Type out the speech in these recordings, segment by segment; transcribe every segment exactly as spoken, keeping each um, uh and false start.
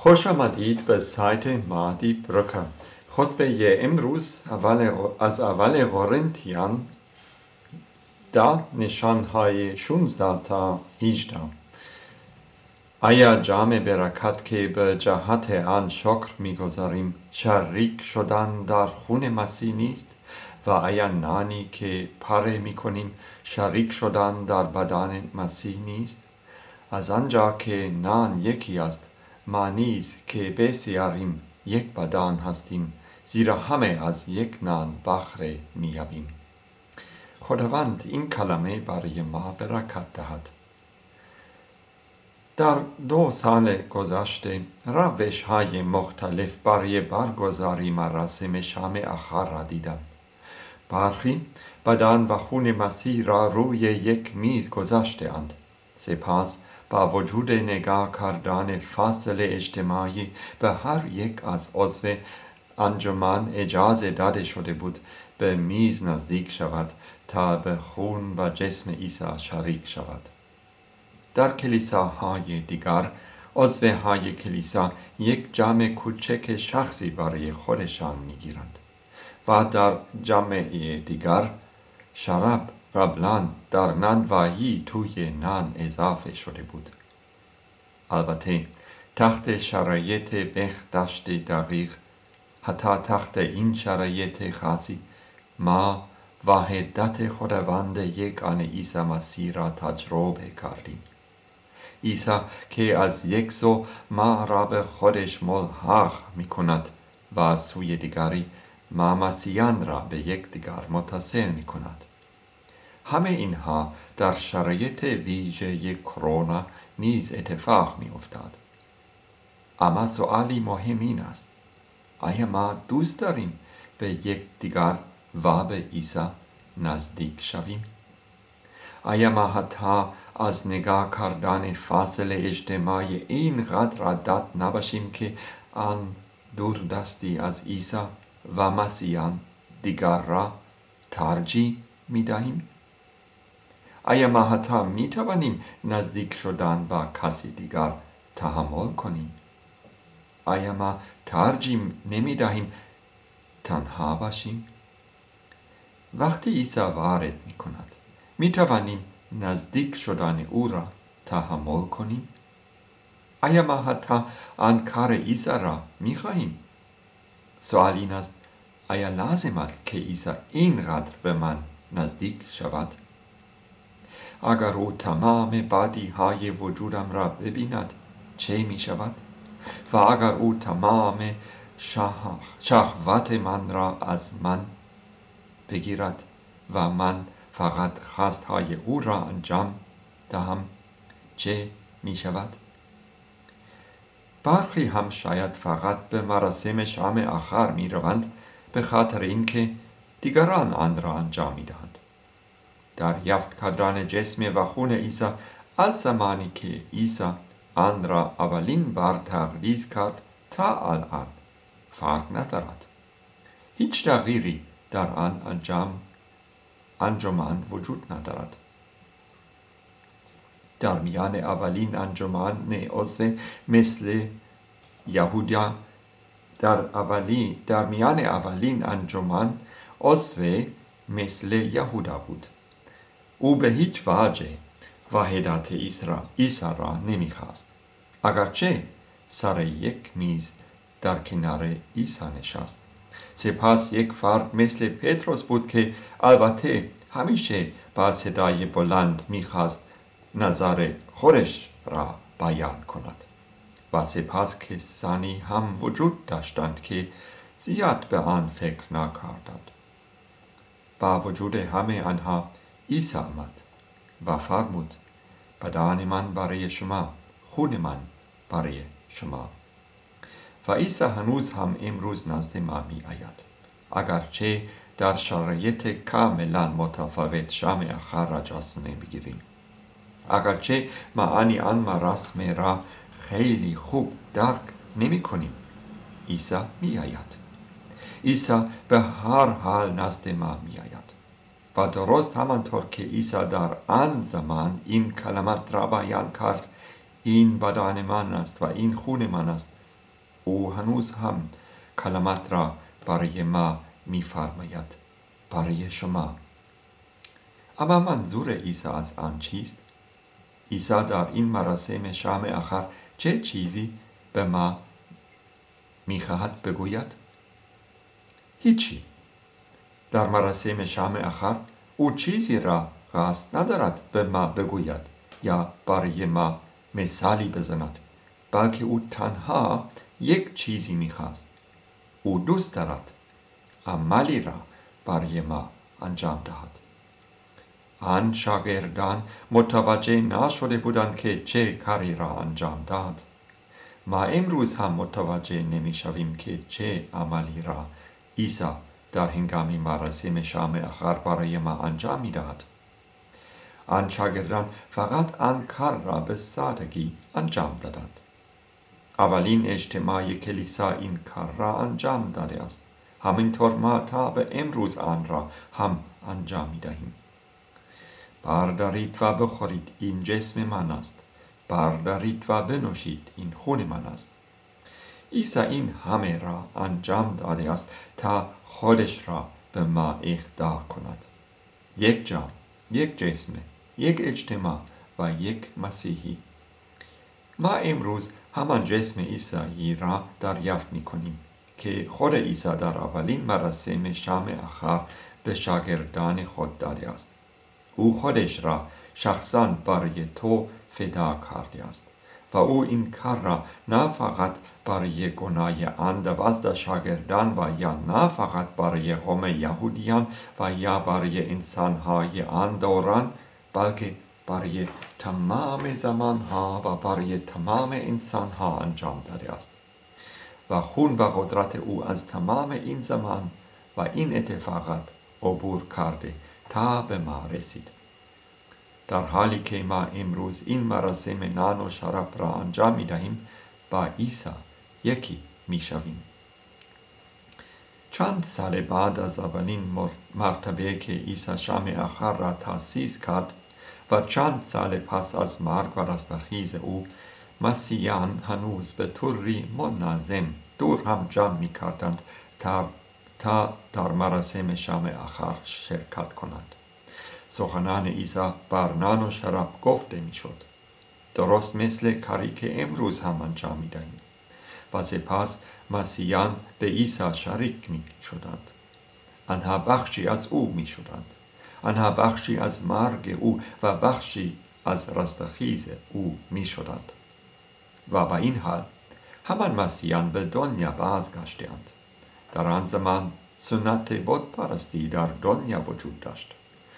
خوش آمدید به سایت مادی برکه. خطبه امروز اول از اول قرنتیان ده نشانهای شانزده تا هجده. آیا جام برکت که به جهت آن شکر می‌گذاریم شریک شدن در خون مسیح نیست؟ و آیا نانی که پاره می‌کنیم شریک شدن در بدن مسیح نیست؟ از آنجا که نان یکی است، ما نیز که بسیاریم یک بدن هستیم، زیرا همه از یک نان بهره می‌یابیم. خداوند این کلمه برای ما برکت دهد. در دو سال گذشته روش‌های مختلف برای برگزاری مراسم شام آخر را دیدم. برخی بدن و خون مسیح را روی یک میز گذاشته‌اند. سپس با وجود نگاه کردن فاصله اجتماعی به هر یک از عضو انجمن اجازه داده شده بود به میز نزدیک شود تا به خون و جسم عیسی شریک شود. در کلیساهای دیگر عضوهای کلیسا یک جام کوچک شخصی برای خودشان میگیرند و در جامعه دیگر شراب قبلا در نانوایی توی نان اضافه شده بود. البته تحت شرایط بهداشت دقیق، حتی تحت این شرایط خاصی، ما وحدت خداوند یگانه عیسی مسیح را تجربه کردیم. عیسی که از یک سو ما را به خودش ملحق می کند و از سوی دیگری ما مسیحیان را به یکدیگر متصل می کند. همه اینها در شرایط ویژه کرونا نیز اتفاق می افتاد. اما سؤالی مهم این است: آیا ما دوست داریم به یکدیگر و به عیسی نزدیک شویم؟ آیا ما حتی از نگاه کردن فاصله اجتماعی اینقدر عادت نباشیم که آن دوردستی از عیسی و مسیحیان دیگر را ترجیح می دهیم؟ آیا ما حتی می توانیم نزدیک شدن با کسی دیگر تحمل کنیم؟ آیا ما ترجیح نمی دهیم تنها باشیم؟ وقتی عیسی وارد می کند، می توانیم نزدیک شدن او را تحمل کنیم؟ آیا ما حتی آن کار عیسی را می خواهیم؟ سوال این است: آیا لازم است که عیسی اینقدر به من نزدیک شود؟ اگر او تمام بدی های وجودم را ببیند چه می شود؟ و اگر او تمام شهوت من را از من بگیرد و من فقط خواستهای او را انجام دهم چه می شود؟ برخی هم شاید فقط به مراسم شام آخر می روند به خاطر اینکه دیگران آن را انجام می دهند. دریافت کردن جسم و خون عیسی از زمانی که عیسی آن را اولین بار تقدیس کرد تا الان فرق ندارد. هیچ تغییری در آن انجام انجمن وجود ندارد. در میان اولین انجمن عضو مثل یهودا در اولی در میان اولین انجمن عضو مثل یهودا بود. او به هیچ وجه وحدت عیسی را نمیخواست، اگرچه سر یک میز در کنار عیسی نشست. سپس یک فرد مثل پتروس بود که البته همیشه با صدای بلند میخواست نظر خودش را بیان کند و سپس کسانی هم وجود داشتند که زیاد به آن فکر نکردند. با وجود همه آنها عیسی آمد و فرمود: بدن من برای شما، خون من برای شما. و عیسی هنوز هم امروز نزد ما می آید، اگرچه در شرایط کاملا متفاوت شام آخر را جاسو نمیگیریم. اگرچه معانی آن مراسم را خیلی خوب درک نمی کنیم، عیسی می آید. عیسی به هر حال نزد ما می آید. و درست همانطور که عیسی در آن زمان این کلمات را بیان کرد: این بدن من است و این خون من است، او هنوز هم کلمات را برای ما می‌فرماید، برای شما. اما منظور عیسی از آن چیست؟ عیسی در این مراسم شام آخر چه چیزی به ما می‌خواهد بگوید؟ هیچی. در مراسم شام آخر او چیزی را قصد ندارد به ما بگوید یا برای ما مثالی بزند، بلکه او تنها یک چیزی می‌خواست. او دوست دارد عملی را برای ما انجام دهد. آن شاگردان متوجه نشده بودند که چه کاری را انجام داد. ما امروز هم متوجه نمی‌شویم که چه عملی را عیسی در هنگام مراسم شام آخر برای ما انجام می‌دهد. آن شاگردان فقط آن کار را به سادگی انجام دادند. اولین اجتماع کلیسا این کار را انجام داده است. همینطور ما تا به امروز آن را هم انجام می‌دهیم. بردارید و بخورید، این جسم من است. بردارید و بنوشید، این خون من است. عیسی این همه را انجام داده است تا خودش را به ما اهدا کند. یک جان، یک جسم، یک اجتماع و یک مسیحی. ما امروز همان جسم عیسی را دریافت می‌کنیم که خود عیسی در اولین مراسم شام آخر به شاگردان خود داده است. او خودش را شخصاً برای تو فدا کرده است و او این کار را نه فقط برای گناه آن دوازده شاگردان و یا نه فقط برای قوم یهودیان و یا برای انسان‌های آن دوران، بلکه برای تمام زمان‌ها و برای تمام انسان‌ها انجام داده است. و خون و قدرت او از تمام این زمان و این اتفاقات عبور کرده تا به ما رسید. در حالی که ما امروز این مراسم نان و شراب را انجام می‌دهیم، با عیسی یکی می‌شویم. چند سال بعد از اولین مرتبه که عیسی شام آخر را تأسیس کرد و چند سال پس از مرگ و رستاخیز او، مسیحیان هنوز به طوری منظم دور هم جمع می‌کردند تا تا در مراسم شام آخر شرکت کنند. سخنان عیسی بر نان و شراب گفته می‌شد، درست مثل کاری که امروز هم انجام می‌دهیم. و سپس مسیحیان به عیسی شریک می‌شدند. آنها بخشی از او می‌شدند. آنها بخشی از مرگ او و بخشی از رستاخیز او می‌شدند. و با این حال همان مسیحیان به دنیا بازگشتند. در آن زمان سنت بت پرستی در دنیا وجود داشت.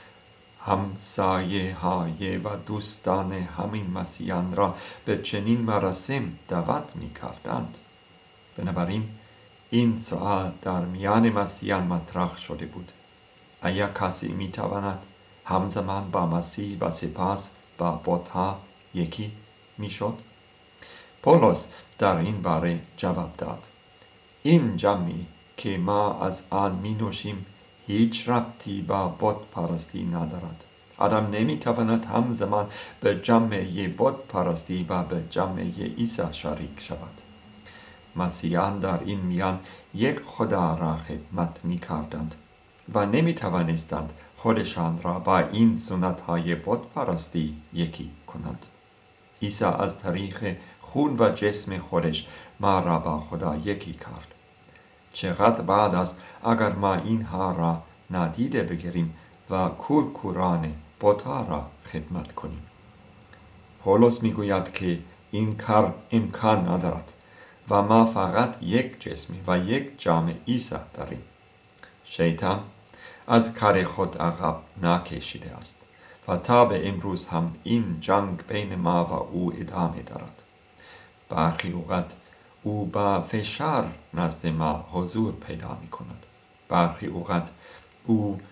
همسایه های و دوستان همین مسیحیان را به چنین مراسم دعوت می کردند. بنابراین این سؤال در میان مسیحیان مطرح شده بود: آیا کسی می تواند همزمان با مسیح و سپس با بت‌ها یکی می شد؟ پولس در این باره جواب داد: این جمعی که ما از آن می نوشیم هیچ ربطی با بت پرستی ندارد. آدم نمی تواند همزمان به جمع بت پرستی و به جمع عیسی شریک شود. مسیحیان در این میان یک خدا را خدمت می کردند و نمی توانستند خودشان را با این سنت های بت پرستی یکی کنند. عیسی از طریق خون و جسم خودش ما را با خدا یکی کرد. چقدر بعد است اگر ما اینها را نادیده بگیریم و کورکورانه بت‌ها را خدمت کنیم. پولس میگوید که این کار امکان ندارد و ما فقط یک جسم و یک جامعه عیسی داریم. شیطان از کار خود عقب نکشیده است و تا به امروز هم این جنگ بین ما و او ادامه دارد. برخی اوقات او با فشار نزد ما حضور پیدا می کند. برخی اوقات او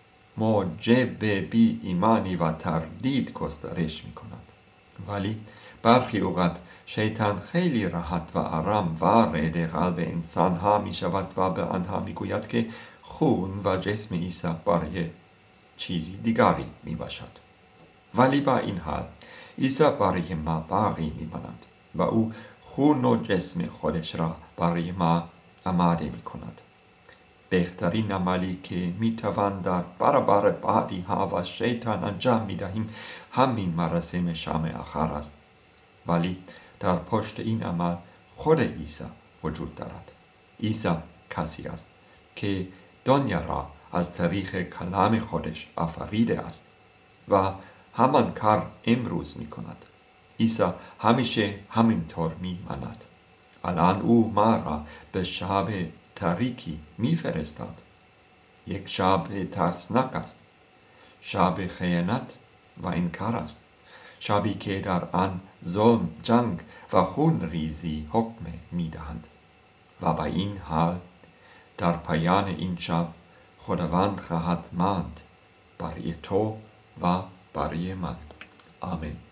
موجب بی ایمانی و تردید گسترش می کند. ولی برخی اوقات شیطان خیلی راحت و آرام وارد قلب انسان ها می شود و به آنها می گوید که خون و جسم عیسی برای چیزی دیگری می باشد. ولی با این حال عیسی برای ما باقی می ماند و او خون و جسم خودش را برای ما آماده می کند. بهترین عملی که می توان در برابر بدی ها و شیطان انجام می دهیم همین مراسم شام آخر است. ولی در پشت این عمل خود عیسی وجود دارد. عیسی کسی است که دنیا را از طریق کلام خودش آفریده است و همان کار امروز می کند. عیسی همیشه همینطور می ماند. الان او ما را به شب تاریکی می فرستاد. یک شب ترسناک است. شب خیانت و انکار است. شبی که در آن ظلم، جنگ و خون ریزی حکم می دهند. و با این حال در پایان این شب خداوند خواهد ماند برای تو و برای من. آمین.